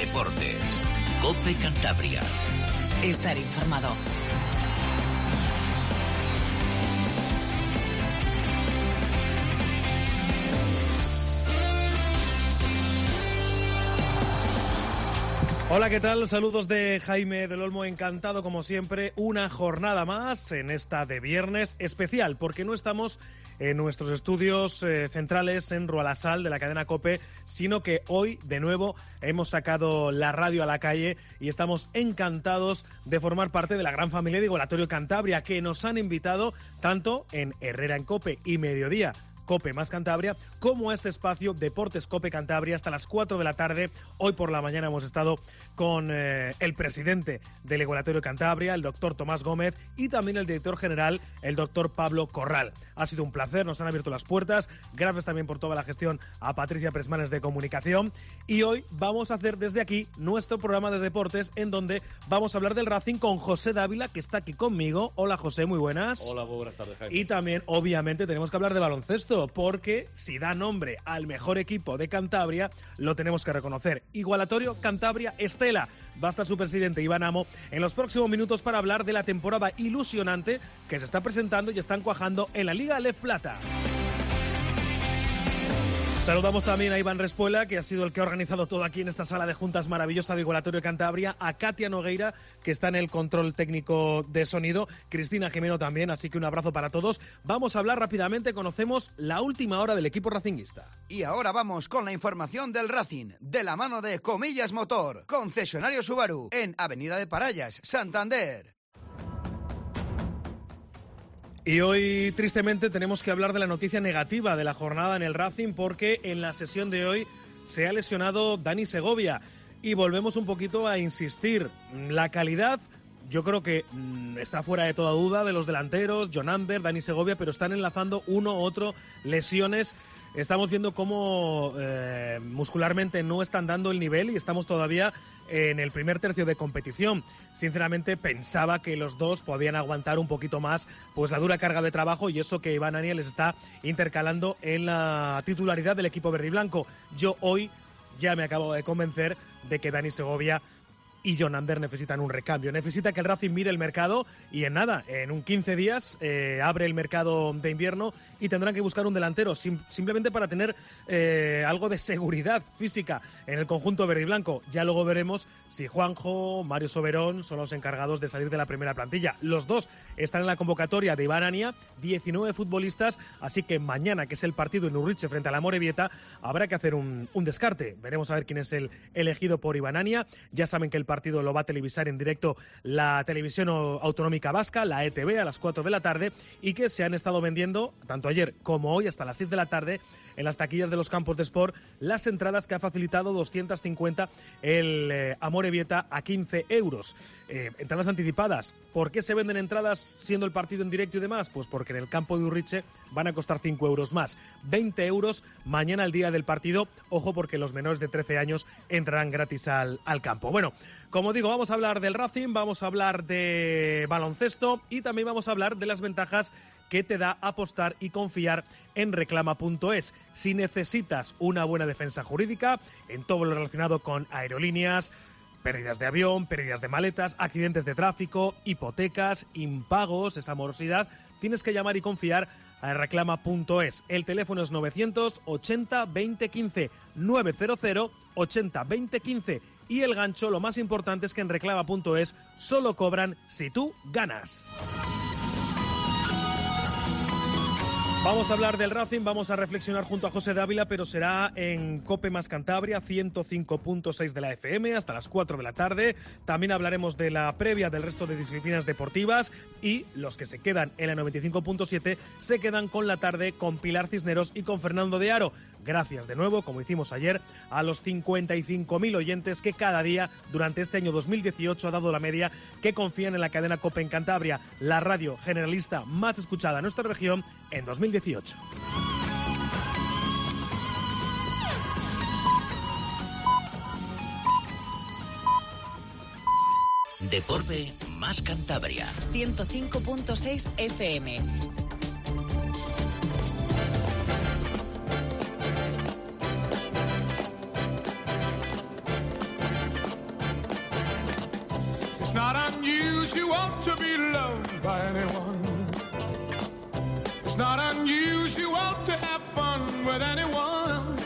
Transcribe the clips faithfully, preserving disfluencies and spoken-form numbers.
Deportes. COPE Cantabria. Estar informado. Hola, ¿qué tal? Saludos de Jaime del Olmo, encantado como siempre, una jornada más en esta de viernes especial, porque no estamos en nuestros estudios eh, centrales en Rualasal de la cadena COPE, sino que hoy de nuevo hemos sacado la radio a la calle y estamos encantados de formar parte de la gran familia de Igualatorio Cantabria, que nos han invitado tanto en Herrera en COPE y Mediodía COPE más Cantabria, como a este espacio Deportes COPE Cantabria hasta las cuatro de la tarde. Hoy por la mañana hemos estado con eh, el presidente del Igualatorio Cantabria, el doctor Tomás Gómez, y también el director general, el doctor Pablo Corral. Ha sido un placer, nos han abierto las puertas. Gracias también por toda la gestión a Patricia Presmanes de Comunicación. Y hoy vamos a hacer desde aquí nuestro programa de deportes, en donde vamos a hablar del Racing con José Dávila, que está aquí conmigo. Hola José, muy buenas. Hola, muy buenas tardes, Jaime. Y también, obviamente, tenemos que hablar de baloncesto, porque si da nombre al mejor equipo de Cantabria, lo tenemos que reconocer. Igualatorio Cantabria Estela. Va a estar su presidente Iván Amo en los próximos minutos para hablar de la temporada ilusionante que se está presentando y están cuajando en la Liga Lef Plata. Saludamos también a Iván Respuela, que ha sido el que ha organizado todo aquí en esta sala de juntas maravillosa de Igualatorio Cantabria, a Katia Nogueira, que está en el control técnico de sonido, Cristina Jimeno también, así que un abrazo para todos. Vamos a hablar rápidamente, conocemos la última hora del equipo racinguista. Y ahora vamos con la información del Racing, de la mano de Comillas Motor, concesionario Subaru, en Avenida de Parallas, Santander. Y hoy, tristemente, tenemos que hablar de la noticia negativa de la jornada en el Racing, porque en la sesión de hoy se ha lesionado Dani Segovia. Y volvemos un poquito a insistir. La calidad, yo creo que mmm, está fuera de toda duda de los delanteros, John Amber, Dani Segovia, pero están enlazando uno u otro lesiones. Estamos viendo cómo eh, muscularmente no están dando el nivel y estamos todavía en el primer tercio de competición. Sinceramente pensaba que los dos podían aguantar un poquito más pues la dura carga de trabajo, y eso que Iván Ania les está intercalando en la titularidad del equipo verde y blanco. Yo hoy ya me acabo de convencer de que Dani Segovia y John Amber necesitan un recambio. Necesita que el Racing mire el mercado y en nada, en un quince días eh, abre el mercado de invierno y tendrán que buscar un delantero sim- simplemente para tener eh, algo de seguridad física en el conjunto verde y blanco. Ya luego veremos si Juanjo, Mario Soberón son los encargados de salir de la primera plantilla. Los dos están en la convocatoria de Iván Ania, diecinueve futbolistas, así que mañana, que es el partido en Urriche frente a la Amorebieta, habrá que hacer un, un descarte. Veremos a ver quién es el elegido por Iván Ania. Ya saben que el partido lo va a televisar en directo la televisión autonómica vasca, la E T V, a las cuatro de la tarde, y que se han estado vendiendo, tanto ayer como hoy, hasta las seis de la tarde, en las taquillas de los campos de Sport, las entradas que ha facilitado doscientos cincuenta el eh, Amorebieta a quince euros. Eh, entradas anticipadas. ¿Por qué se venden entradas siendo el partido en directo y demás? Pues porque en el campo de Urriche van a costar cinco euros más. veinte euros mañana el día del partido. Ojo, porque los menores de trece años entrarán gratis al, al campo. Bueno, como digo, vamos a hablar del Racing, vamos a hablar de baloncesto y también vamos a hablar de las ventajas que te da apostar y confiar en reclama punto es. Si necesitas una buena defensa jurídica en todo lo relacionado con aerolíneas, pérdidas de avión, pérdidas de maletas, accidentes de tráfico, hipotecas, impagos, esa morosidad, tienes que llamar y confiar a reclama punto es. El teléfono es novecientos ochenta veinte quince, novecientos ochenta veinte quince. Y el gancho, lo más importante es que en reclama punto es solo cobran si tú ganas. Vamos a hablar del Racing, vamos a reflexionar junto a José Dávila, pero será en COPE más Cantabria, ciento cinco punto seis de la F M, hasta las cuatro de la tarde. También hablaremos de la previa del resto de disciplinas deportivas y los que se quedan en la noventa y cinco punto siete se quedan con la tarde con Pilar Cisneros y con Fernando de Aro. Gracias de nuevo, como hicimos ayer, a los cincuenta y cinco mil oyentes que cada día durante este año dos mil dieciocho ha dado la media, que confían en la cadena COPE en Cantabria, la radio generalista más escuchada en nuestra región en dos mil dieciocho. Deporte más Cantabria. ciento cinco punto seis F M. It's not unusual to be loved by anyone. It's not unusual to have fun with anyone.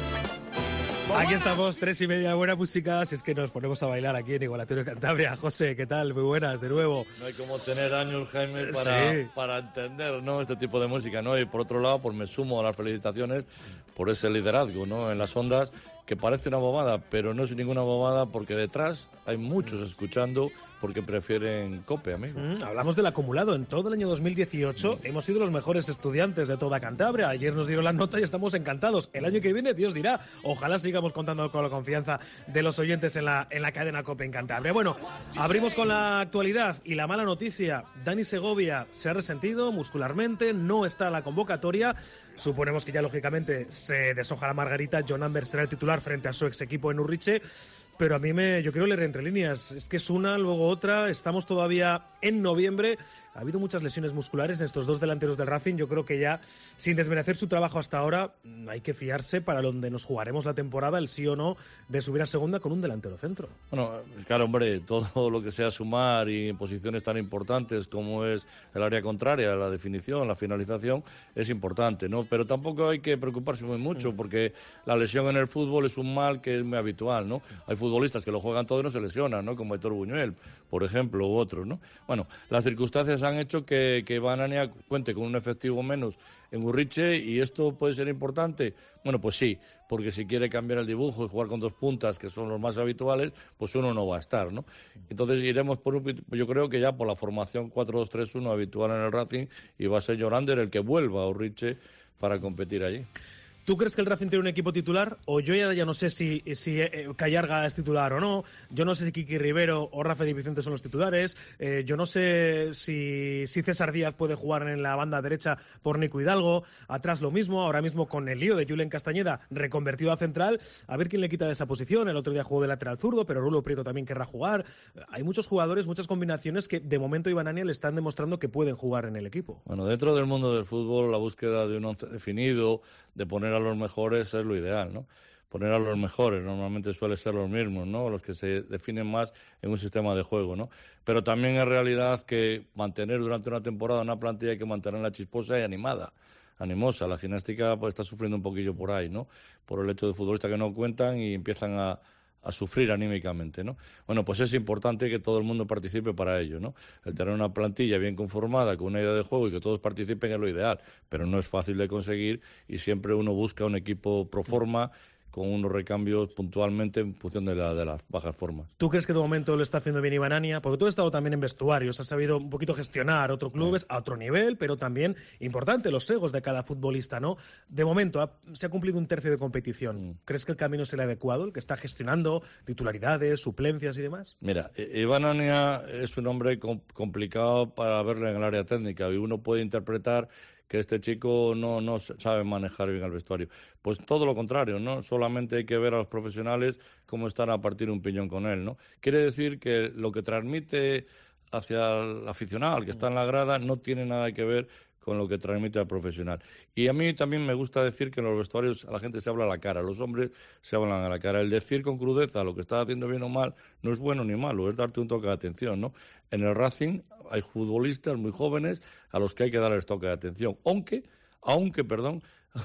Aquí estamos, tres y media, buena música, si es que nos ponemos a bailar aquí en Igualatorio Cantabria. José, ¿qué tal? Muy buenas, de nuevo. No hay como tener años, Jaime, para, sí. para entender, ¿no?, este tipo de música, ¿no? Y por otro lado, pues me sumo a las felicitaciones por ese liderazgo, ¿no?, en las ondas, que parece una bobada, pero no es ninguna bobada porque detrás hay muchos escuchando porque prefieren COPE, amigo. Mm, hablamos del acumulado. En todo el año dos mil dieciocho mm. hemos sido los mejores estudiantes de toda Cantabria. Ayer nos dieron la nota y estamos encantados. El año que viene, Dios dirá, ojalá sigamos contando con la confianza de los oyentes en la, en la cadena COPE en Cantabria. Bueno, abrimos con la actualidad y la mala noticia. Dani Segovia se ha resentido muscularmente, no está en la convocatoria. Suponemos que ya, lógicamente, se deshoja la margarita. John Amber será el titular frente a su ex equipo en Urriche. Pero a mí me, yo quiero leer entre líneas. Es que es una, luego otra. Estamos todavía en noviembre. Ha habido muchas lesiones musculares en estos dos delanteros del Racing. Yo creo que ya, sin desmerecer su trabajo hasta ahora, hay que fiarse para donde nos jugaremos la temporada, el sí o no, de subir a segunda con un delantero centro. Bueno, claro, hombre, todo lo que sea sumar y en posiciones tan importantes como es el área contraria, la definición, la finalización, es importante, ¿no? Pero tampoco hay que preocuparse muy mucho, mm. porque la lesión en el fútbol es un mal que es muy habitual, ¿no? Hay futbolistas que lo juegan todo y no se lesionan, ¿no? Como Héctor Buñuel, por ejemplo, u otros, ¿no? Bueno, las circunstancias han hecho que, que Banania cuente con un efectivo menos en Urriche, y esto puede ser importante. Bueno, pues sí, porque si quiere cambiar el dibujo y jugar con dos puntas, que son los más habituales, pues uno no va a estar, ¿no? Entonces iremos por un, yo creo que ya por la formación cuatro dos tres uno habitual en el Racing, y va a ser Llorander el que vuelva a Urriche para competir allí. ¿Tú crees que el Racing tiene un equipo titular? O yo ya, ya no sé si, si eh, Callarga es titular o no. Yo no sé si Kiki Rivero o Rafa Di Vicente son los titulares. Eh, yo no sé si, si César Díaz puede jugar en la banda derecha por Nico Hidalgo. Atrás lo mismo, ahora mismo con el lío de Julen Castañeda reconvertido a central. A ver quién le quita de esa posición. El otro día jugó de lateral zurdo, pero Rulo Prieto también querrá jugar. Hay muchos jugadores, muchas combinaciones que de momento Iván Ania le están demostrando que pueden jugar en el equipo. Bueno, dentro del mundo del fútbol, la búsqueda de un once definido, de poner a los mejores es lo ideal, ¿no? Poner a los mejores, normalmente suele ser los mismos, ¿no? Los que se definen más en un sistema de juego, ¿no? Pero también es realidad que mantener durante una temporada una plantilla hay que mantenerla chisposa y animada, animosa. La gimnástica pues está sufriendo un poquillo por ahí, ¿no? Por el hecho de futbolistas que no cuentan y empiezan a a sufrir anímicamente, ¿no? Bueno, pues es importante que todo el mundo participe para ello, ¿no? El tener una plantilla bien conformada, con una idea de juego y que todos participen es lo ideal, pero no es fácil de conseguir y siempre uno busca un equipo pro forma, con unos recambios puntualmente en función de, la, de las bajas formas. ¿Tú crees que de momento lo está haciendo bien Iván Ania? Porque tú has estado también en vestuarios, has sabido un poquito gestionar otros clubes sí. a otro nivel, pero también importante los egos de cada futbolista, ¿no? De momento ha, se ha cumplido un tercio de competición. Mm. ¿Crees que el camino es el adecuado, el que está gestionando titularidades, suplencias y demás? Mira, Iván Ania es un hombre complicado para verlo en el área técnica y uno puede interpretar que este chico no, no sabe manejar bien el vestuario. Pues todo lo contrario, ¿no? Solamente hay que ver a los profesionales cómo están a partir un piñón con él, ¿no? Quiere decir que lo que transmite hacia el aficionado, el que está en la grada, no tiene nada que ver con lo que transmite al profesional. Y a mí también me gusta decir que en los vestuarios a la gente se habla a la cara, los hombres se hablan a la cara. El decir con crudeza lo que estás haciendo bien o mal no es bueno ni malo, es darte un toque de atención, ¿no? En el Racing hay futbolistas muy jóvenes a los que hay que darles toque de atención, aunque, aunque, perdón,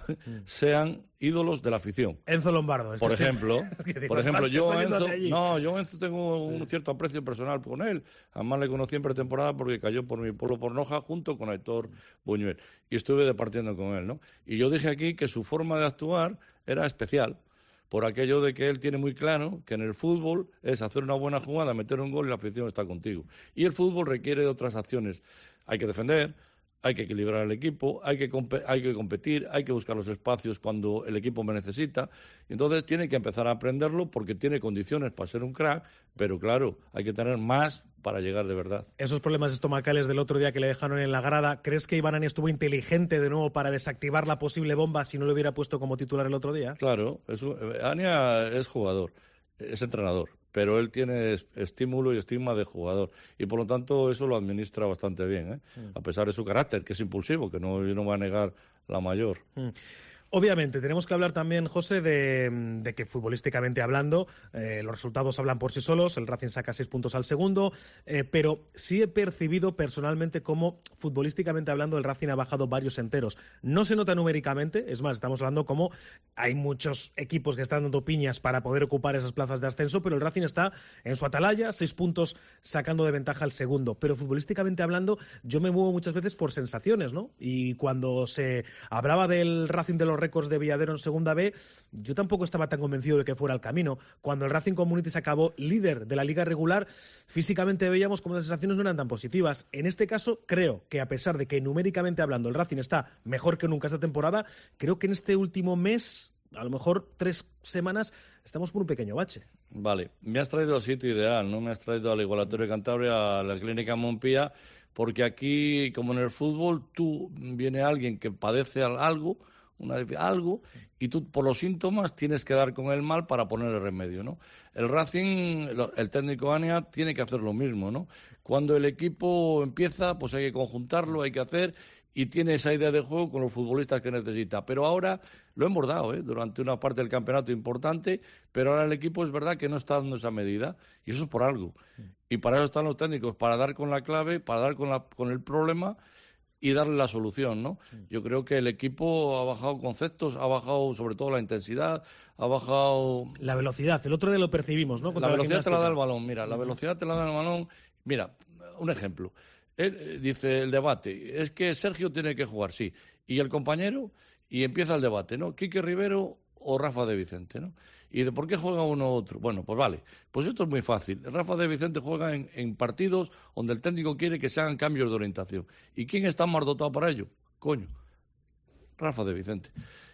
sean ídolos de la afición. Enzo Lombardo. Por ejemplo, es que digo, por ejemplo, yo a Enzo, no, yo a Enzo tengo sí. un cierto aprecio personal con él. Además le conocí en pretemporada porque cayó por mi pueblo por Noja junto con Héctor Buñuel y estuve departiendo con él, ¿no? Y yo dije aquí que su forma de actuar era especial, por aquello de que él tiene muy claro que en el fútbol es hacer una buena jugada, meter un gol y la afición está contigo. Y el fútbol requiere de otras acciones. Hay que defender, hay que equilibrar el equipo, hay que, comp- hay que competir, hay que buscar los espacios cuando el equipo me necesita. Entonces tiene que empezar a aprenderlo porque tiene condiciones para ser un crack, pero claro, hay que tener más para llegar de verdad. Esos problemas estomacales del otro día que le dejaron en la grada, ¿crees que Iván Ania estuvo inteligente de nuevo para desactivar la posible bomba si no lo hubiera puesto como titular el otro día? Claro, es, Ania es jugador, es entrenador, pero él tiene estímulo y estigma de jugador y por lo tanto eso lo administra bastante bien, ¿eh? Mm. A pesar de su carácter, que es impulsivo, que no, yo no voy a negar la mayor. Mm. Obviamente, tenemos que hablar también, José, de, de que futbolísticamente hablando, eh, los resultados hablan por sí solos, el Racing saca seis puntos al segundo, eh, pero sí he percibido personalmente cómo futbolísticamente hablando el Racing ha bajado varios enteros. No se nota numéricamente, es más, estamos hablando como hay muchos equipos que están dando piñas para poder ocupar esas plazas de ascenso, pero el Racing está en su atalaya, seis puntos sacando de ventaja al segundo. Pero futbolísticamente hablando, yo me muevo muchas veces por sensaciones, ¿no? Y cuando se hablaba del Racing de los récords de Villadero en Segunda B, yo tampoco estaba tan convencido de que fuera el camino. Cuando el Racing Community se acabó líder de la liga regular, físicamente veíamos como las sensaciones no eran tan positivas. En este caso, creo que a pesar de que numéricamente hablando el Racing está mejor que nunca esta temporada, creo que en este último mes, a lo mejor tres semanas, estamos por un pequeño bache. Vale, me has traído al sitio ideal, no me has traído al Igualatorio de Cantabria, a la Clínica Montpía, porque aquí, como en el fútbol, tú viene alguien que padece algo, una, algo, y tú por los síntomas tienes que dar con el mal para ponerle remedio, ¿no? El Racing, el técnico Ania, tiene que hacer lo mismo, ¿no? Cuando el equipo empieza, pues hay que conjuntarlo, hay que hacer, y tiene esa idea de juego con los futbolistas que necesita. Pero ahora lo hemos dado, ¿eh? Durante una parte del campeonato importante, pero ahora el equipo es verdad que no está dando esa medida, y eso es por algo. Y para eso están los técnicos, para dar con la clave, para dar con, la, con el problema y darle la solución, ¿no? Yo creo que el equipo ha bajado conceptos, ha bajado sobre todo la intensidad, ha bajado... La velocidad, el otro día lo percibimos, ¿no? Contra la velocidad la te la da el balón, mira, la velocidad te la da el balón. Mira, un ejemplo. Él, dice el debate, es que Sergio tiene que jugar, sí, y el compañero, y empieza el debate, ¿no? Quique Rivero o Rafa de Vicente, ¿no? Y dice, ¿por qué juega uno u otro? Bueno, pues vale, pues esto es muy fácil. Rafa de Vicente juega en, en partidos donde el técnico quiere que se hagan cambios de orientación. ¿Y quién está más dotado para ello? Coño, Rafa de Vicente.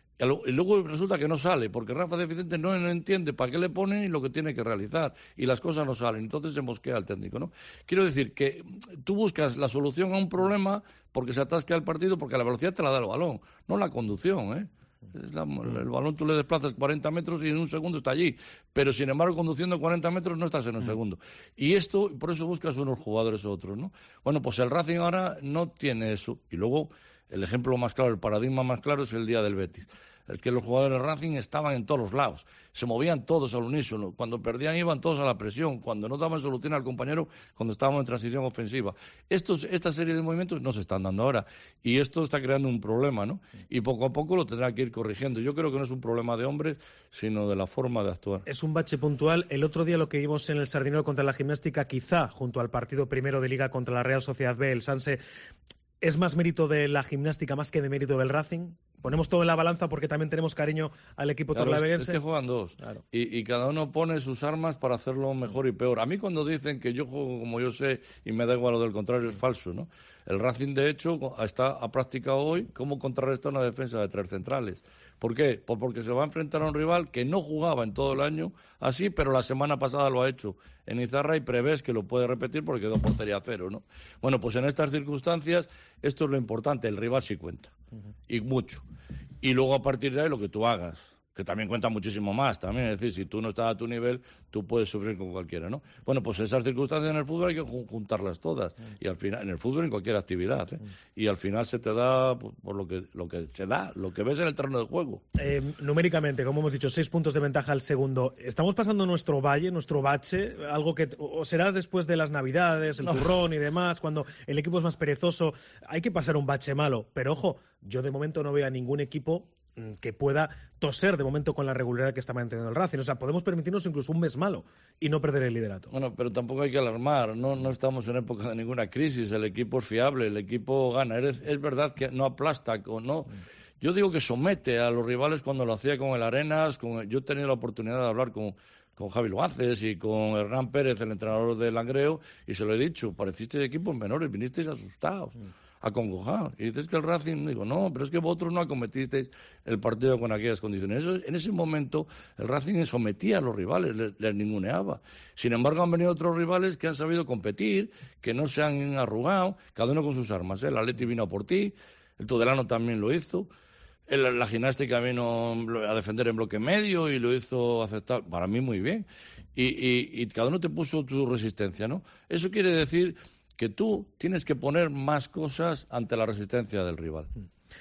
Y luego resulta que no sale, porque Rafa de Vicente no, no entiende para qué le ponen y lo que tiene que realizar, y las cosas no salen, entonces se mosquea el técnico, ¿no? Quiero decir que tú buscas la solución a un problema porque se atasca el partido, porque la velocidad te la da el balón, no la conducción, ¿eh? Es la, el balón tú le desplazas cuarenta metros y en un segundo está allí, pero sin embargo conduciendo cuarenta metros no estás en un segundo. Y esto, por eso buscas unos jugadores u otros, ¿no? Bueno, pues el Racing ahora no tiene eso. Y luego el ejemplo más claro, el paradigma más claro es el día del Betis. Es que los jugadores de Racing estaban en todos los lados, se movían todos al unísono, cuando perdían iban todos a la presión, cuando no daban solución al compañero, cuando estábamos en transición ofensiva. Estos, esta serie de movimientos no se están dando ahora, y esto está creando un problema, ¿no? Y poco a poco lo tendrá que ir corrigiendo. Yo creo que no es un problema de hombres, sino de la forma de actuar. Es un bache puntual. El otro día lo que vimos en el Sardinero contra la Gimnástica, quizá junto al partido primero de Liga contra la Real Sociedad B, el Sanse, ¿es más mérito de la Gimnástica más que de mérito del Racing? Ponemos todo en la balanza porque también tenemos cariño al equipo claro, torlaveguense. Es que juegan dos, claro. y, y cada uno pone sus armas para hacerlo mejor y peor. A mí cuando dicen que yo juego como yo sé y me da igual lo del contrario, es falso, ¿no? El Racing, de hecho, está, ha practicado hoy cómo contrarrestar una defensa de tres centrales. ¿Por qué? Pues porque se va a enfrentar a un rival que no jugaba en todo el año así, pero la semana pasada lo ha hecho en Izarra y prevés que lo puede repetir porque quedó portería cero, ¿no? Bueno, pues en estas circunstancias esto es lo importante, el rival sí cuenta, uh-huh. y mucho. Y luego a partir de ahí lo que tú hagas, que también cuenta muchísimo más, también, es decir, si tú no estás a tu nivel, tú puedes sufrir con cualquiera, ¿no? Bueno, pues esas circunstancias en el fútbol hay que juntarlas todas, y al final, en el fútbol en cualquier actividad, ¿eh? Y al final se te da por, por lo que lo que se da, lo que ves en el terreno de juego. Eh, numéricamente, como hemos dicho, seis puntos de ventaja al segundo. Estamos pasando nuestro valle, nuestro bache, algo que o será después de las Navidades, el no. turrón y demás, cuando el equipo es más perezoso, hay que pasar un bache malo, pero ojo, yo de momento no veo a ningún equipo que pueda toser de momento con la regularidad que está manteniendo el Racing. O sea, podemos permitirnos incluso un mes malo y no perder el liderato. Bueno, pero tampoco hay que alarmar. No, no estamos en época de ninguna crisis. El equipo es fiable, el equipo gana. Es, es verdad que no aplasta, no. Yo digo que somete a los rivales cuando lo hacía con el Arenas. Con, yo he tenido la oportunidad de hablar con, con Javi Loaces y con Hernán Pérez, el entrenador del Langreo, y se lo he dicho, parecisteis equipos menores, vinisteis asustados. Mm. Acongojados. Y dices que el Racing, digo, no, pero es que vosotros no acometisteis el partido con aquellas condiciones. Eso, en ese momento el Racing sometía a los rivales, les, les ninguneaba. Sin embargo, han venido otros rivales que han sabido competir, que no se han arrugado, cada uno con sus armas, ¿eh? El Atleti vino a por ti, el Tudelano también lo hizo, el, la Gimnástica vino a defender en bloque medio y lo hizo aceptar, para mí muy bien. Y, y, y cada uno te puso tu resistencia, ¿no? Eso quiere decir que tú tienes que poner más cosas ante la resistencia del rival.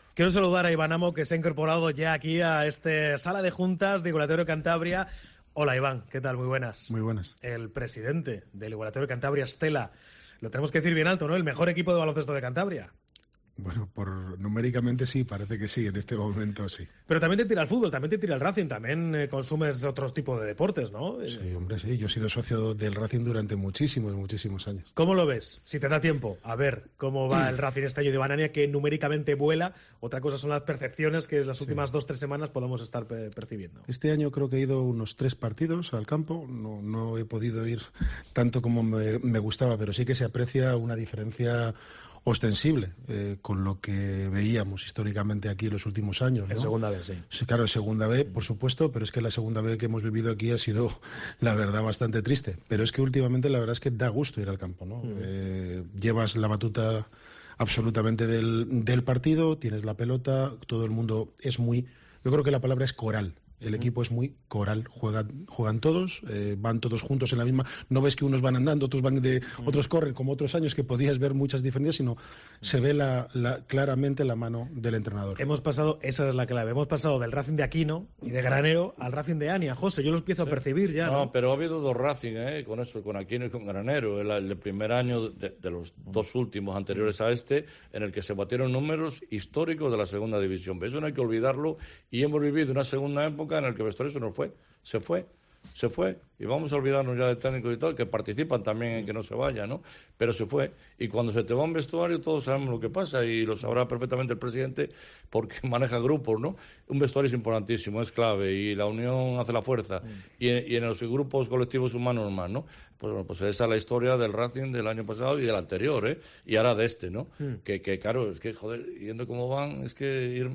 Quiero saludar a Iván Amo, que se ha incorporado ya aquí a esta sala de juntas de Igualatorio Cantabria. Hola Iván, ¿qué tal? Muy buenas. Muy buenas. El presidente del Igualatorio Cantabria, Estela, lo tenemos que decir bien alto, ¿no? El mejor equipo de baloncesto de Cantabria. Bueno, por numéricamente sí, parece que sí, en este momento sí. Pero también te tira el fútbol, también te tira el Racing, también eh, consumes otros tipos de deportes, ¿no? Sí, hombre, sí. Yo he sido socio del Racing durante muchísimos, muchísimos años. ¿Cómo lo ves? Si te da tiempo, a ver cómo va el Racing este año de Banania, que numéricamente vuela. Otra cosa son las percepciones que en las últimas sí. dos, tres semanas podemos estar percibiendo. Este año creo que he ido unos tres partidos al campo. No, no he podido ir tanto como me, me gustaba, pero sí que se aprecia una diferencia ostensible eh, con lo que veíamos históricamente aquí en los últimos años, ¿no? En segunda B, sí. Sí, claro, en segunda B, por supuesto, pero es que la segunda B que hemos vivido aquí ha sido, la verdad, bastante triste. Pero es que últimamente la verdad es que da gusto ir al campo, ¿no? Mm. Eh, llevas la batuta absolutamente del, del partido, tienes la pelota, todo el mundo es muy... Yo creo que la palabra es coral. El equipo es muy coral, juegan, juegan todos, eh, van todos juntos en la misma... No ves que unos van andando, otros van de, otros corren, como otros años que podías ver muchas diferencias, sino se ve la, la, claramente la mano del entrenador. Hemos pasado, esa es la clave, hemos pasado del Racing de Aquino y de Granero al Racing de Ania. José, yo lo empiezo sí. a percibir ya. No, ¿no? Pero ha habido dos Racing, ¿eh? Con eso, con Aquino y con Granero. El, el primer año de, de los dos últimos anteriores a este, en el que se batieron números históricos de la segunda división. Eso no hay que olvidarlo, y hemos vivido una segunda época en la que el vestuario eso no fue, se fue, se fue, y vamos a olvidarnos ya de técnicos y todo, que participan también en que no se vaya, ¿no? Pero se fue, y cuando se te va un vestuario todos sabemos lo que pasa, y lo sabrá perfectamente el presidente porque maneja grupos, ¿no? Un vestuario es importantísimo, es clave, y la unión hace la fuerza, mm. y, y en los grupos colectivos humanos más, ¿no? Pues, bueno, pues esa es la historia del Racing del año pasado y del anterior, ¿eh? Y ahora de este, ¿no? Mm. Que, que claro, es que, joder, yendo como van, es que ir...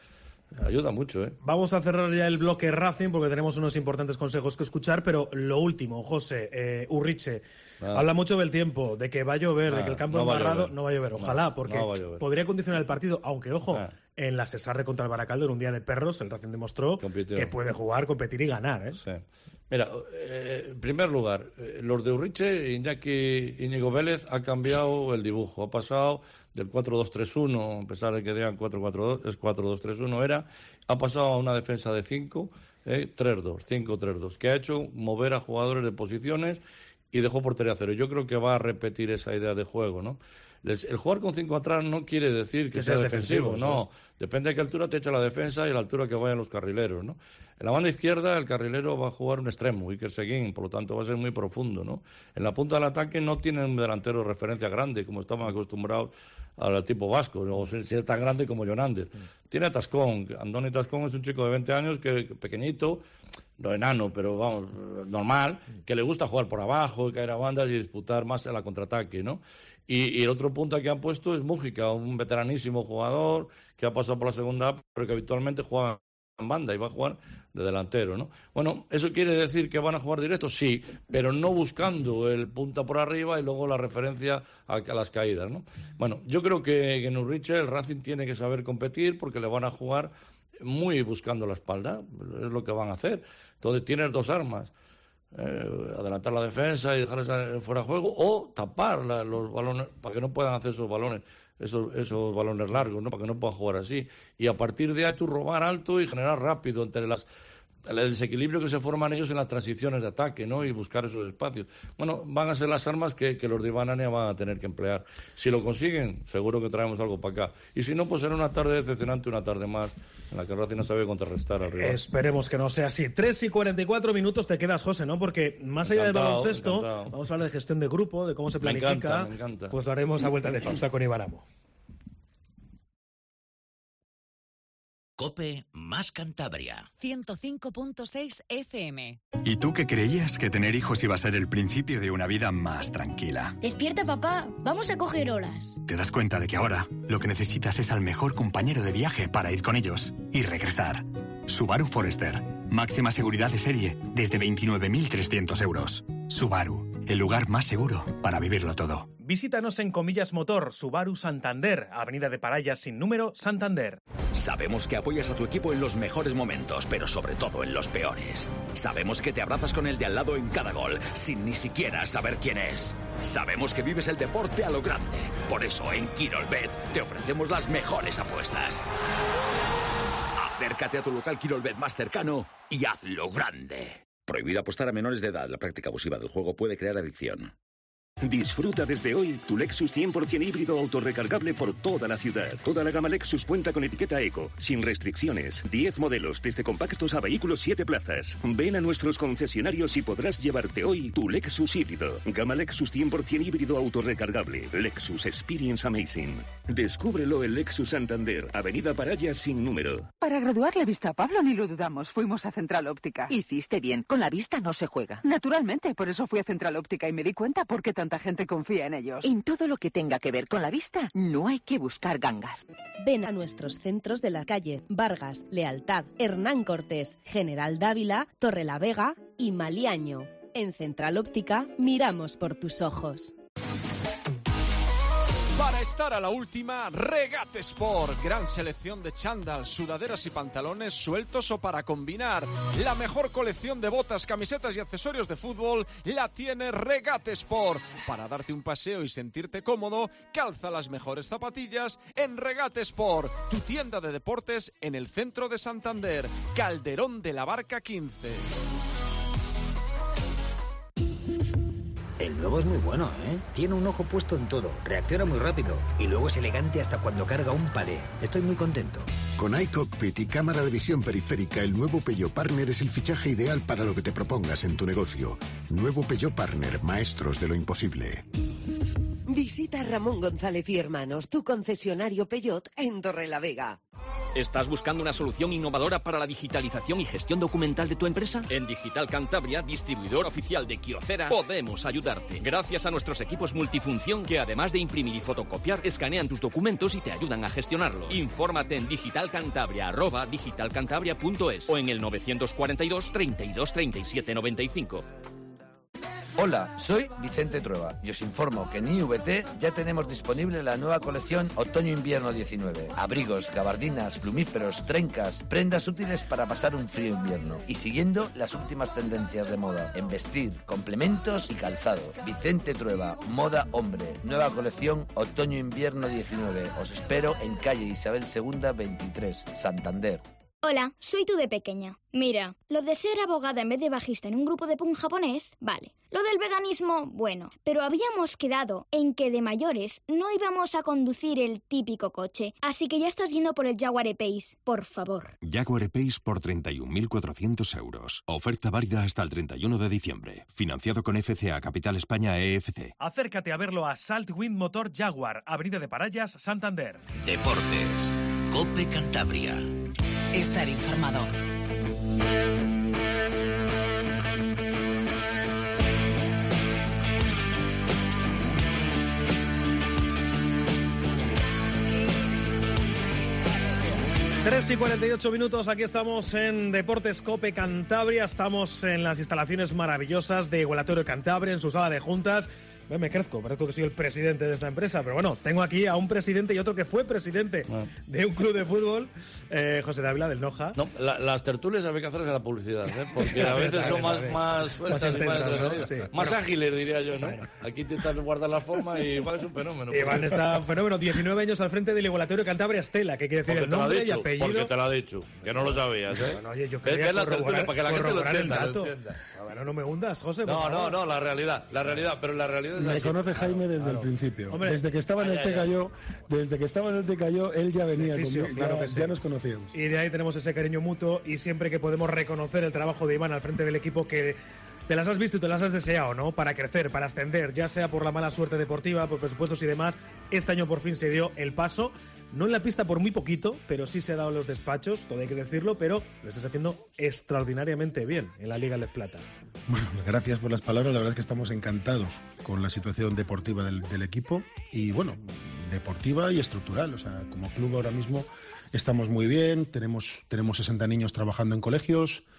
Ayuda mucho, ¿eh? Vamos a cerrar ya el bloque Racing porque tenemos unos importantes consejos que escuchar, pero lo último, José, eh, Urriche, ah. habla mucho del tiempo, de que va a llover, ah, de que el campo no embarrado no va a llover. Ojalá, no, porque no podría condicionar el partido, aunque, ojo, ah. en la Cesarre contra el Baracaldo, en un día de perros, el Racing demostró Compitió. que puede jugar, competir y ganar, ¿eh? Sí. Mira, eh, en primer lugar, eh, los de Urriche, Iñaki Íñigo Vélez ha cambiado el dibujo, ha pasado del cuatro dos tres uno, a pesar de que digan cuatro cuatro dos, es cuatro dos tres uno era, ha pasado a una defensa de cinco, eh, tres dos, cinco tres dos, que ha hecho mover a jugadores de posiciones y dejó portería cero. Yo creo que va a repetir esa idea de juego, ¿no? El jugar con cinco atrás no quiere decir que, que sea defensivo, defensivo, no. ¿Sí? Depende de qué altura te echa la defensa y a la altura que vayan los carrileros, ¿no? En la banda izquierda el carrilero va a jugar un extremo, Iker Seguín, por lo tanto va a ser muy profundo, ¿no? En la punta del ataque no tienen un delantero de referencia grande, como estaban acostumbrados al tipo vasco, o si es tan grande como Jonander. Mm. Tiene a Tascón, Andoni Tascón es un chico de veinte años, que pequeñito, no enano, pero vamos, normal, que le gusta jugar por abajo, caer a bandas y disputar más en la contraataque, ¿no? Y, y el otro punto que han puesto es Mújica, un veteranísimo jugador que ha pasado por la segunda, pero que habitualmente juega en banda y va a jugar de delantero, ¿no? Bueno, ¿eso quiere decir que van a jugar directo? Sí, pero no buscando el punta por arriba y luego la referencia a, a las caídas, ¿no? Bueno, yo creo que, que en Urriche el Racing tiene que saber competir porque le van a jugar muy buscando la espalda, es lo que van a hacer. Entonces tienes dos armas. Eh, adelantar la defensa y dejar esa fuera de juego o tapar la, los balones para que no puedan hacer esos balones esos, esos balones largos, ¿no? Para que no puedan jugar así, y a partir de ahí tú robar alto y generar rápido entre las el desequilibrio que se forman ellos en las transiciones de ataque, ¿no? Y buscar esos espacios. Bueno, van a ser las armas que, que los de Banania van a tener que emplear. Si lo consiguen, seguro que traemos algo para acá. Y si no, pues será una tarde decepcionante, una tarde más, en la que Racing no sabe contrarrestar al rival. Esperemos que no sea así. tres y cuarenta y cuatro minutos te quedas, José, ¿no? Porque más allá encantado, del baloncesto, encantado. Vamos a hablar de gestión de grupo, de cómo se planifica. Me encanta, me encanta. Pues lo haremos a vuelta de pausa con Iván Amo. COPE más Cantabria. ciento cinco punto seis F M. ¿Y tú que creías que tener hijos iba a ser el principio de una vida más tranquila? Despierta, papá. Vamos a coger horas. Te das cuenta de que ahora lo que necesitas es al mejor compañero de viaje para ir con ellos y regresar. Subaru Forester. Máxima seguridad de serie desde veintinueve mil trescientos euros. Subaru, el lugar más seguro para vivirlo todo. Visítanos en Comillas Motor, Subaru Santander, Avenida de Parayas sin número, Santander. Sabemos que apoyas a tu equipo en los mejores momentos, pero sobre todo en los peores. Sabemos que te abrazas con el de al lado en cada gol, sin ni siquiera saber quién es. Sabemos que vives el deporte a lo grande. Por eso en Quirolbet te ofrecemos las mejores apuestas. Acércate a tu local Quirolbet más cercano y hazlo grande. Prohibido apostar a menores de edad. La práctica abusiva del juego puede crear adicción. Disfruta desde hoy tu Lexus cien por ciento híbrido autorrecargable por toda la ciudad. Toda la gama Lexus cuenta con etiqueta Eco, sin restricciones. diez modelos, desde compactos a vehículos siete plazas. Ven a nuestros concesionarios y podrás llevarte hoy tu Lexus híbrido. Gama Lexus cien por ciento híbrido autorrecargable. Lexus Experience Amazing. Descúbrelo en Lexus Santander, Avenida Parayas sin número. Para graduar la vista, Pablo, ni lo dudamos. Fuimos a Central Óptica. Hiciste bien. Con la vista no se juega. Naturalmente, por eso fui a Central Óptica y me di cuenta por qué tanta gente confía en ellos. En todo lo que tenga que ver con la vista, no hay que buscar gangas. Ven a nuestros centros de la calle Vargas, Lealtad, Hernán Cortés, General Dávila, Torrelavega y Maliaño. En Central Óptica miramos por tus ojos. Para estar a la última, Regate Sport. Gran selección de chándal, sudaderas y pantalones sueltos o para combinar. La mejor colección de botas, camisetas y accesorios de fútbol la tiene Regate Sport. Para darte un paseo y sentirte cómodo, calza las mejores zapatillas en Regate Sport. Tu tienda de deportes en el centro de Santander. Calderón de la Barca quince. El nuevo es muy bueno, ¿eh? Tiene un ojo puesto en todo, reacciona muy rápido y luego es elegante hasta cuando carga un palé. Estoy muy contento. Con iCockpit y cámara de visión periférica, el nuevo Peugeot Partner es el fichaje ideal para lo que te propongas en tu negocio. Nuevo Peugeot Partner, maestros de lo imposible. Visita Ramón González y Hermanos, tu concesionario Peugeot en Torrelavega. ¿Estás buscando una solución innovadora para la digitalización y gestión documental de tu empresa? En Digital Cantabria, distribuidor oficial de Kyocera, podemos ayudarte. Gracias a nuestros equipos multifunción que, además de imprimir y fotocopiar, escanean tus documentos y te ayudan a gestionarlos. Infórmate en digitalcantabria arroba digitalcantabria punto es o en el novecientos cuarenta y dos, treinta y dos, treinta y siete, noventa y cinco. Hola, soy Vicente Trueba y os informo que en I V T ya tenemos disponible la nueva colección Otoño-Invierno diecinueve. Abrigos, gabardinas, plumíferos, trencas, prendas útiles para pasar un frío invierno. Y siguiendo las últimas tendencias de moda en vestir, complementos y calzado. Vicente Trueba, moda hombre. Nueva colección Otoño-Invierno diecinueve. Os espero en calle Isabel segunda veintitrés, Santander. Hola, soy tú de pequeña. Mira, lo de ser abogada en vez de bajista en un grupo de punk japonés, vale. Lo del veganismo, bueno. Pero habíamos quedado en que de mayores no íbamos a conducir el típico coche. Así que ya estás yendo por el Jaguar E-Pace, por favor. Jaguar E-Pace por treinta y un mil cuatrocientos euros. Oferta válida hasta el treinta y uno de diciembre. Financiado con F C A Capital España E F C. Acércate a verlo a Saltwind Motor Jaguar, Avenida de Parayas, Santander. Deportes. COPE Cantabria. Estar informado. tres y cuarenta y ocho minutos, aquí estamos en Deportes COPE Cantabria, estamos en las instalaciones maravillosas de Igualatorio Cantabria, en su sala de juntas. Me crezco, parezco que soy el presidente de esta empresa, pero bueno, tengo aquí a un presidente y otro que fue presidente ah. de un club de fútbol, eh, José Dávila del Noja. No, la, las tertulias había que hacerlas en la publicidad, ¿eh? Porque a veces son más más sueltas más, intensas, y más entretenidas, ¿no? Sí. Más bueno, ágiles, diría yo, ¿no? Bueno. Aquí intentan guardar la forma y Iván es un fenómeno. Iván está fenómeno, diecinueve años al frente del Igualatorio Cantabria Estela, que quiere decir porque el nombre dicho, y apellido. Porque te lo ha dicho, que no lo sabías, ¿eh? Bueno, oye, yo quería es la tertulia, para que la gente lo entienda. Lo entienda. Bueno, no me hundas, José. No, no, no, la realidad, la realidad, pero la realidad es Me así. conoce Jaime desde claro. el principio. Hombre, desde que estaba en el Tecayó, desde que estaba en el Tecayó, él ya venía conmigo, claro ya, que sí. ya nos conocíamos. Y de ahí tenemos ese cariño mutuo y siempre que podemos reconocer el trabajo de Iván al frente del equipo que te las has visto y te las has deseado, ¿no? Para crecer, para ascender, ya sea por la mala suerte deportiva, por presupuestos y demás. Este año por fin se dio el paso. No en la pista por muy poquito, pero sí se ha dado en los despachos, todo hay que decirlo, pero lo estás haciendo extraordinariamente bien en la Liga Les Plata. Bueno, gracias por las palabras, la verdad es que estamos encantados con la situación deportiva del, del equipo y bueno, deportiva y estructural, o sea, como club ahora mismo estamos muy bien, tenemos, tenemos sesenta niños trabajando en colegios,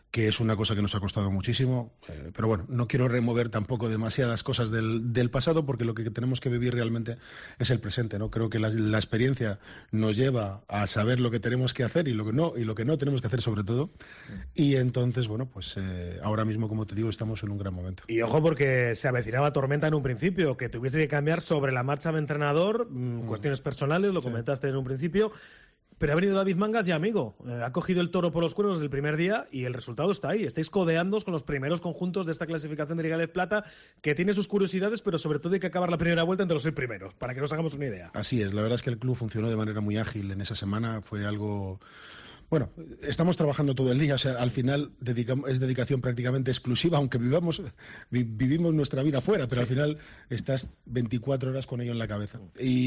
que es una cosa que nos ha costado muchísimo, eh, pero bueno, no quiero remover tampoco demasiadas cosas del, del pasado, porque lo que tenemos que vivir realmente es el presente, ¿no? Creo que la, la experiencia nos lleva a saber lo que tenemos que hacer y lo que no, y lo que no tenemos que hacer sobre todo, y entonces, bueno, pues eh, ahora mismo, como te digo, estamos en un gran momento. Y ojo, porque se avecinaba tormenta en un principio, que tuviese que cambiar sobre la marcha de entrenador, mmm, mm. cuestiones personales, lo sí. comentaste en un principio. Pero ha venido David Mangas y amigo, eh, ha cogido el toro por los cuernos desde el primer día y el resultado está ahí. Estáis codeándoos con los primeros conjuntos de esta clasificación de Liga de Plata, que tiene sus curiosidades, pero sobre todo hay que acabar la primera vuelta entre los seis primeros, para que nos hagamos una idea. Así es, la verdad es que el club funcionó de manera muy ágil en esa semana, fue algo... Bueno, estamos trabajando todo el día, o sea, al final dedicamos, es dedicación prácticamente exclusiva, aunque vivamos, vi, vivimos nuestra vida fuera, pero sí. al final estás veinticuatro horas con ello en la cabeza.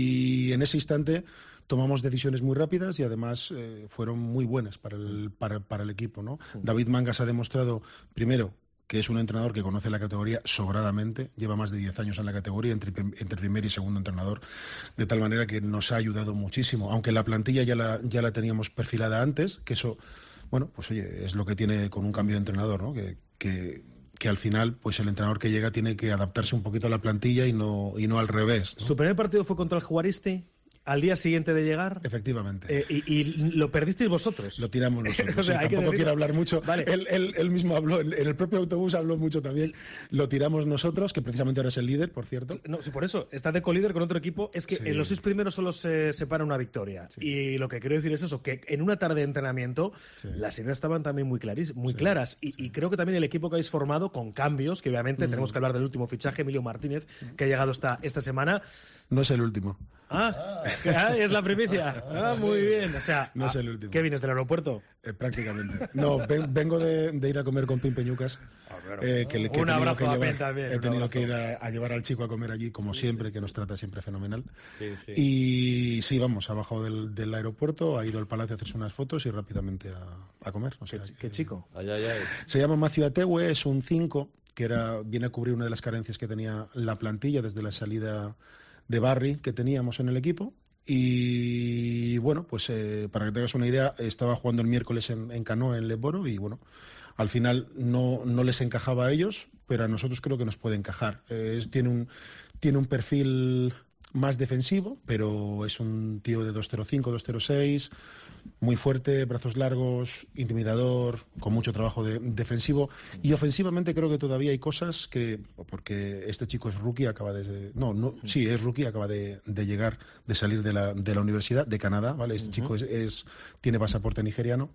Y en ese instante tomamos decisiones muy rápidas y además eh, fueron muy buenas para el, para, para el equipo, ¿no? Sí. David Mangas ha demostrado, primero, que es un entrenador que conoce la categoría sobradamente, lleva más de diez años en la categoría, entre, entre primer y segundo entrenador, de tal manera que nos ha ayudado muchísimo, aunque la plantilla ya la, ya la teníamos perfilada antes, que eso, bueno, pues oye, es lo que tiene con un cambio de entrenador, ¿no? Que, que, que al final, pues el entrenador que llega tiene que adaptarse un poquito a la plantilla y no, y no al revés, ¿no? ¿Su primer partido fue contra el Juaristi? ¿Al día siguiente de llegar? Efectivamente. Eh, y, y lo perdisteis vosotros. Lo tiramos nosotros. O sea, sí, tampoco quiero hablar mucho. Vale. Él, él, él mismo habló, en el propio autobús habló mucho también. Lo tiramos nosotros, que precisamente ahora es el líder, por cierto. No, sí, por eso. Está de colíder con otro equipo. Es que sí. en los seis primeros solo se separa una victoria. Sí. Y lo que quiero decir es eso, que en una tarde de entrenamiento sí. las ideas estaban también muy, clarís, muy sí. claras. Y, sí. y creo que también el equipo que habéis formado, con cambios, que obviamente mm. tenemos que hablar del último fichaje, Emilio Martínez, que ha llegado esta, esta semana. No es el último. Ah, ah, es la primicia. Ah, muy bien. O sea, no es el último. ¿Qué vienes del aeropuerto? Eh, prácticamente. No, ven, vengo de, de ir a comer con Pim Peñucas. Ah, claro. eh, que, que un abrazo que llevar, a Pim también. He tenido que ir a, a llevar al chico a comer allí, como sí, siempre, sí, que sí. nos trata siempre fenomenal. Sí, sí. Y sí, vamos, ha bajado del, del aeropuerto, ha ido al palacio a hacerse unas fotos y rápidamente a, a comer. O sea, ¿Qué, ¿Qué chico? Ay, ay, ay. Se llama Macio Atewe, es un cinco, que era, viene a cubrir una de las carencias que tenía la plantilla desde la salida de Barry que teníamos en el equipo. Y bueno, pues eh, para que tengas una idea, estaba jugando el miércoles en, en Canoa, en Leboro, y bueno, al final no, no les encajaba a ellos, pero a nosotros creo que nos puede encajar. Eh, es, tiene, un, tiene un perfil más defensivo, pero es un tío de dos cero cinco, dos cero seis, muy fuerte, brazos largos, intimidador, con mucho trabajo de, defensivo. Y ofensivamente creo que todavía hay cosas que, porque este chico es rookie, acaba de... No, no sí, es rookie, acaba de, de llegar, de salir de la, de la universidad, de Canadá, ¿vale? Este uh-huh. chico es, es, tiene pasaporte nigeriano.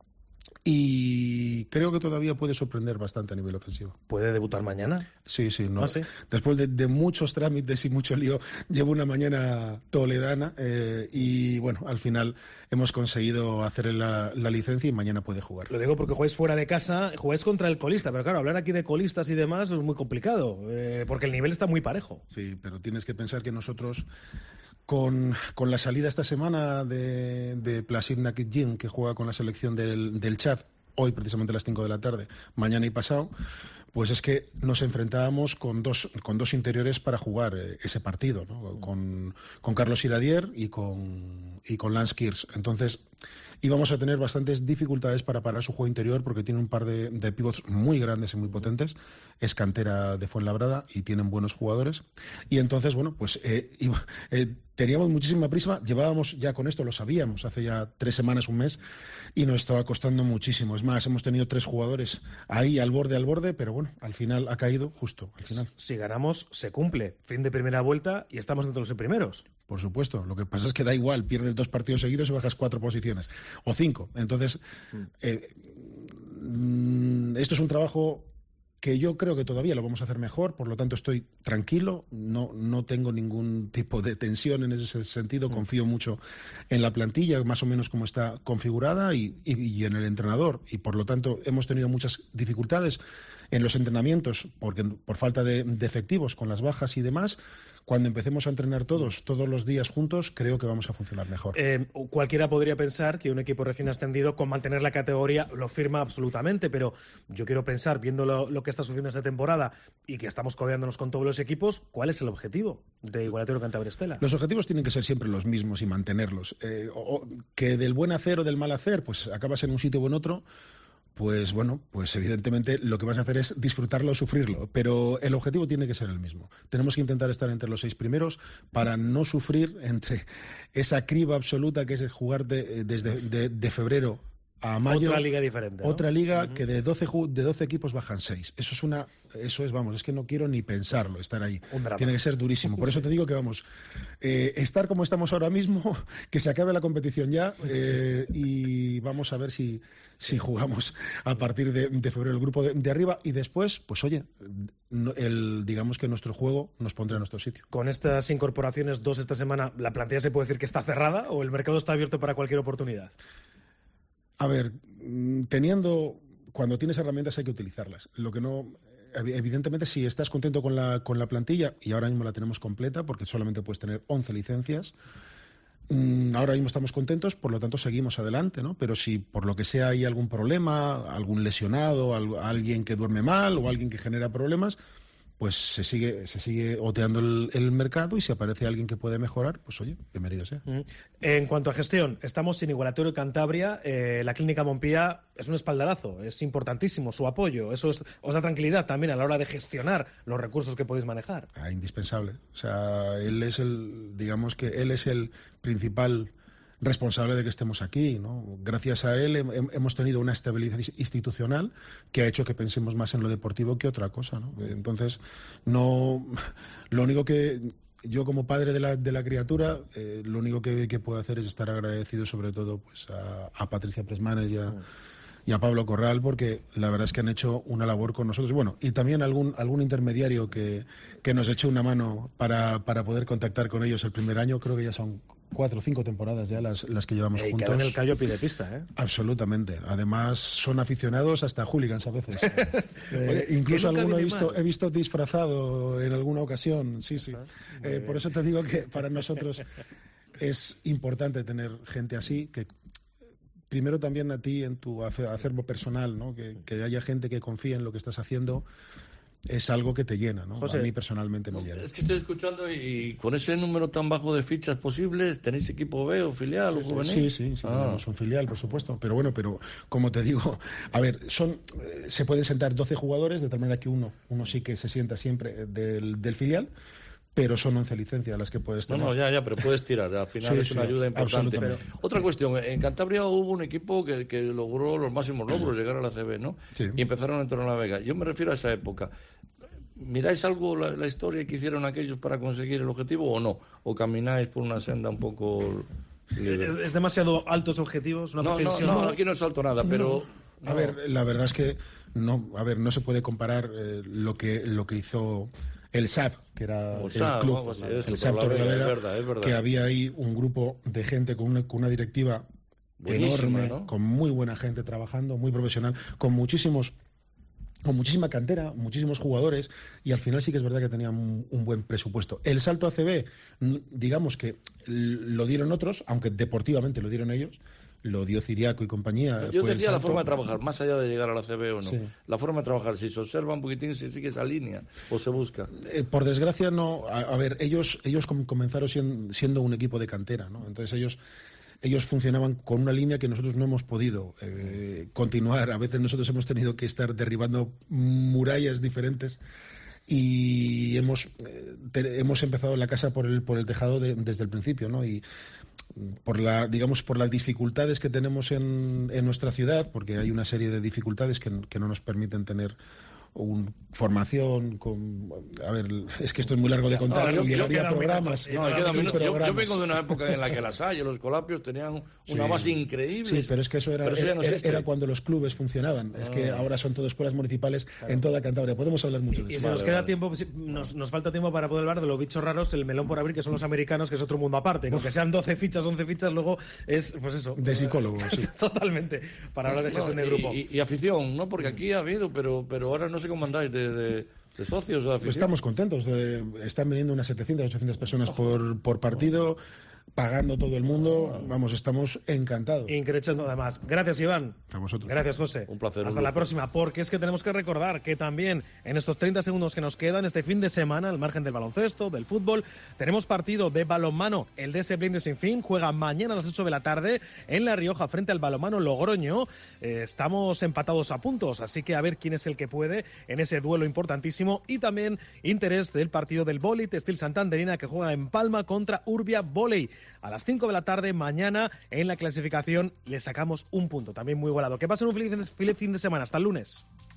Y creo que todavía puede sorprender bastante a nivel ofensivo. ¿Puede debutar mañana? Sí, sí. No. ¿Ah, sí? Después de, de muchos trámites y mucho lío, llevo una mañana toledana eh, y bueno, al final hemos conseguido hacer la, la licencia y mañana puede jugar. Lo digo porque jugáis fuera de casa, jugáis contra el colista, pero claro, hablar aquí de colistas y demás es muy complicado, eh, porque el nivel está muy parejo. Sí, pero tienes que pensar que nosotros... Con, con la salida esta semana de, de Placid Nakidjin, que juega con la selección del, del Chad, hoy precisamente a las cinco de la tarde, mañana y pasado, pues es que nos enfrentábamos con dos, con dos interiores para jugar eh, ese partido, ¿no? Con, con Carlos Iradier y con, y con Lance Kirs. Entonces íbamos a tener bastantes dificultades para parar su juego interior porque tiene un par de, de pivots muy grandes y muy potentes. Es cantera de Fuenlabrada y tienen buenos jugadores. Y entonces, bueno, pues eh, iba, eh, teníamos muchísima prisa. Llevábamos ya con esto, lo sabíamos, hace ya tres semanas, un mes, y nos estaba costando muchísimo. Es más, hemos tenido tres jugadores ahí al borde, al borde, pero bueno, al final ha caído justo, al final. Si ganamos, se cumple. Fin de primera vuelta y estamos entre los primeros. Por supuesto. Lo que pasa es que da igual, pierdes dos partidos seguidos y bajas cuatro posiciones. O cinco. Entonces, eh, esto es un trabajo que yo creo que todavía lo vamos a hacer mejor, por lo tanto estoy tranquilo, no, no tengo ningún tipo de tensión en ese sentido, confío mucho en la plantilla, más o menos como está configurada, y, y, y en el entrenador, y por lo tanto hemos tenido muchas dificultades en los entrenamientos, porque por falta de, de efectivos con las bajas y demás. Cuando empecemos a entrenar todos, todos los días juntos, creo que vamos a funcionar mejor. Eh, cualquiera podría pensar que un equipo recién ascendido, con mantener la categoría, lo firma absolutamente, pero yo quiero pensar, viendo lo, lo que está sucediendo esta temporada y que estamos codeándonos con todos los equipos, ¿cuál es el objetivo de Igualatorio Cantabria Estela? Los objetivos tienen que ser siempre los mismos y mantenerlos. Eh, o, o, que del buen hacer o del mal hacer, pues acabas en un sitio o en otro. pues bueno, pues evidentemente lo que vas a hacer es disfrutarlo o sufrirlo, pero el objetivo tiene que ser el mismo. Tenemos que intentar estar entre los seis primeros para no sufrir entre esa criba absoluta que es jugar de, desde de, de febrero a mayo. Otra liga diferente, ¿no? Otra liga Uh-huh. que de doce, de doce equipos bajan seis. Eso es una, eso es, vamos, es que no quiero ni pensarlo, estar ahí. Un drama. Tiene que ser durísimo. Por eso te digo que vamos, eh, estar como estamos ahora mismo, que se acabe la competición ya, eh, y vamos a ver si, si jugamos a partir de, de febrero el grupo de, de arriba, y después, pues oye, no- el, digamos que nuestro juego nos pondrá en nuestro sitio. Con estas incorporaciones, dos esta semana, ¿la plantilla se puede decir que está cerrada o el mercado está abierto para cualquier oportunidad? A ver, mm, teniendo, cuando tienes herramientas hay que utilizarlas. Lo que no, evi- evidentemente, si estás contento con la, con la plantilla, y ahora mismo la tenemos completa, porque solamente puedes tener once licencias, mm, ahora mismo estamos contentos, por lo tanto seguimos adelante, ¿no? Pero si por lo que sea hay algún problema, algún lesionado, al- alguien que duerme mal o alguien que genera problemas, pues se sigue, se sigue oteando el, el mercado, y si aparece alguien que puede mejorar, pues oye, bienvenido sea. Mm. En cuanto a gestión, estamos en Igualatorio Cantabria. Eh, la Clínica Montpía es un espaldarazo, es importantísimo su apoyo. Eso es- os da tranquilidad también a la hora de gestionar los recursos que podéis manejar. Ah, indispensable. O sea, él es el, digamos que él es el principal responsable de que estemos aquí, ¿no? Gracias a él hem- hem- hemos tenido una estabilidad is- institucional que ha hecho que pensemos más en lo deportivo que otra cosa, ¿no? Entonces, no, lo único que yo como padre de la, de la criatura, eh, lo único que, que puedo hacer es estar agradecido sobre todo pues a, a Patricia Presmanes y a, y a Pablo Corral, porque la verdad es que han hecho una labor con nosotros. Bueno, y también algún, algún intermediario que, que nos echó una mano para, para poder contactar con ellos el primer año. Creo que ya son cuatro o cinco temporadas ya las, las que llevamos Y juntos. quedan el callo a pie de pista, ¿eh? Absolutamente. Además, son aficionados hasta hooligans a veces. Eh, Oye, incluso que nunca alguno he viene visto, mal. he visto disfrazado en alguna ocasión. Sí, sí. Eh, por eso te digo que para nosotros es importante tener gente así, que primero también a ti en tu ace- acervo personal, ¿no? Que, que haya gente que confíe en lo que estás haciendo, es algo que te llena, ¿no? José, a mí personalmente me llena. Es que estoy escuchando y con ese número tan bajo de fichas posibles, ¿tenéis equipo B o filial o juvenil? Sí, sí, sí, Ah. tenemos un filial, por supuesto. Pero bueno, pero como te digo, a ver, son eh, se pueden sentar doce jugadores, de tal manera que uno, uno sí que se sienta siempre del, del filial, pero son once licencias las que puedes No, tener. no, ya, ya, pero puedes tirar. Al final Sí, es una sí, ayuda importante. absolutamente. Otra cuestión, en Cantabria hubo un equipo que, que logró los máximos logros, llegar a la C B, ¿no? Sí. Y empezaron en Torrelavega. Yo me refiero a esa época. ¿Miráis algo la, la historia que hicieron aquellos para conseguir el objetivo o no? ¿O camináis por una senda un poco libre? ¿Es, es demasiado altos objetivos? Una No, no, pretensión? no, aquí no salto nada, pero... A ver, la verdad es que no, a ver, no se puede comparar eh, lo que lo que hizo el S A P, que era O el S A P, club, algo así, eso, el S A P Torrelavega, Torrelavega, es verdad, es verdad. que había ahí un grupo de gente con una, con una directiva Buenísima, enorme, ¿no? con muy buena gente trabajando, muy profesional, con muchísimos con muchísima cantera, muchísimos jugadores, y al final sí que es verdad que tenían un, un buen presupuesto. El salto a C B, n- digamos que l- lo dieron otros, aunque deportivamente lo dieron ellos, lo dio Ciriaco y compañía. Yo fue el decía la salto. forma de trabajar, más allá de llegar a la C B o no. Sí. La forma de trabajar, si se observa un poquitín, si sigue esa línea o se busca. Eh, por desgracia, no. A, a ver, ellos, ellos com- comenzaron sien- siendo un equipo de cantera, ¿no? Entonces ellos, ellos funcionaban con una línea que nosotros no hemos podido eh, continuar. A veces nosotros hemos tenido que estar derribando murallas diferentes y hemos, eh, te- hemos empezado la casa por el, por el tejado de- desde el principio, ¿no? Y por la, digamos, por las dificultades que tenemos en, en nuestra ciudad, porque hay una serie de dificultades que, que no nos permiten tener un, formación con, a ver, es que esto es muy largo de contar, No, yo- y yo llevaría queda un programas, minuto. No, queda un y minuto. Yo, yo programas. vengo de una época en la que la Salle, los Colapios tenían una Sí. base increíble. Sí, pero es que eso era, Pero eso ya no era, existe. era cuando los clubes funcionaban. Es que Ah. ahora son todo escuelas municipales en toda Cantabria. Podemos hablar mucho de Y eso. si nos queda tiempo, si- nos, nos falta tiempo para poder hablar de los bichos raros, el melón por abrir, que son los americanos, que es otro mundo aparte. Aunque sean doce fichas, once fichas, luego es, pues eso. De psicólogo, sí. Totalmente. Para hablar de No, gestión de y- grupo. Y, y afición, ¿no? Porque aquí ha habido, pero, pero ahora no sé cómo andáis de, de, de socios o de afición. Estamos contentos. eh, están viniendo unas setecientas, ochocientas personas por, por partido. pagando todo el mundo, vamos, estamos encantados. Increchendo además. Gracias, Iván. A vosotros. Gracias, José. Un placer. Hasta un la próxima, porque es que tenemos que recordar que también en estos treinta segundos que nos quedan, este fin de semana, al margen del baloncesto, del fútbol, tenemos partido de balonmano. El D S Blinde Sin Fin juega mañana a las ocho de la tarde en La Rioja frente al balonmano Logroño. Eh, estamos empatados a puntos, así que a ver quién es el que puede en ese duelo importantísimo. Y también interés del partido del vóley Textil Santanderina, que juega en Palma contra Urbia Voley. A las cinco de la tarde mañana en la clasificación le sacamos un punto, también muy igualado. Que pasen un feliz fin de semana. Hasta el lunes.